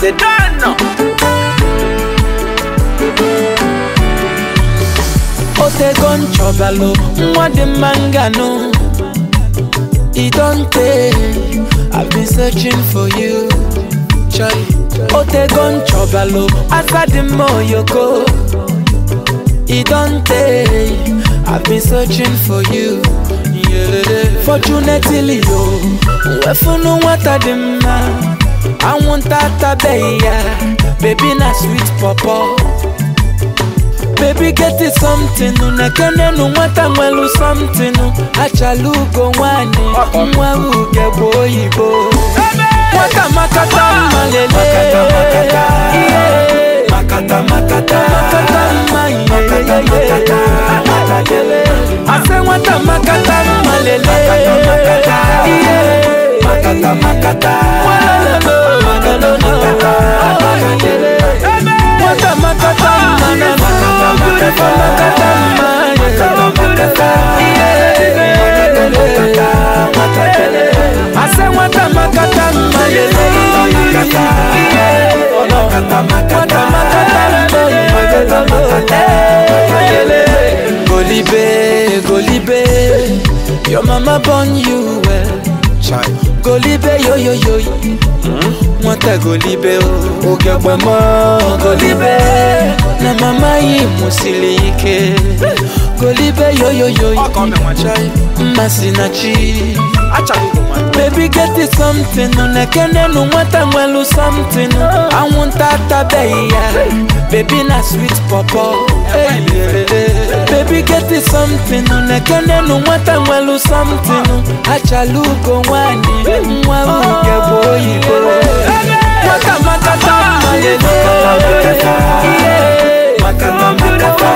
they don't know. Ote gon chobalo, mwade mangano. It don't take, I've been searching for you. Charlie. Ote gon chobalo, asade moyoko. It don't take, I've been searching for you. Yeah. Fortunately, yo, wefunu watadima. I want that baby na sweet papa. Baby get it something, na kene no wata mwelu something. Achalugo wani, mwa uge boyibo. Wata makata malele, makata makata, makata makata, ase wata makata malele, makata makata, wata makata Golibe, your mama born you well. Golibe, yo. Mwata Golibe, ogekwe mo Golibe. Na mama yi musilike. Golibe, yo. Masinachi. Baby get it something, na kene no mwata mwelu something. I want that baby na sweet papa. Baby get it something, na kene no mwata mwelu something. Achalugo wani, mwa uge boyibo. Wata makata malele, makata makata,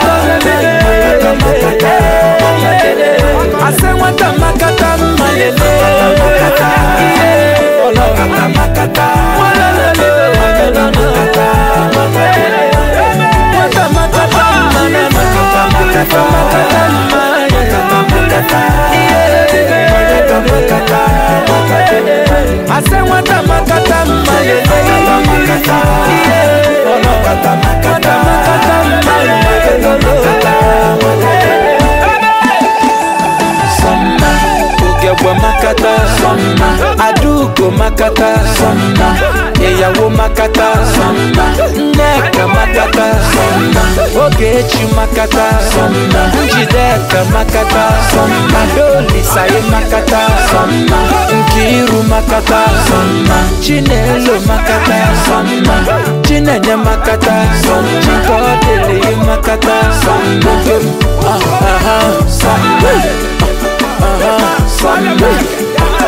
ase wata makata malele, makata makata, wata makata ase wata makata malele, Samba ugebwa makata, Samba adugo makata, Samba eyawo makata, Samba neka makata, Samba ogechi makata, Samba njideka makata, Samba doli saye makata, Samba nkiru makata, Samba chinelo makata, Samba chinenya makata, Samba chikodele makata, Samba Samba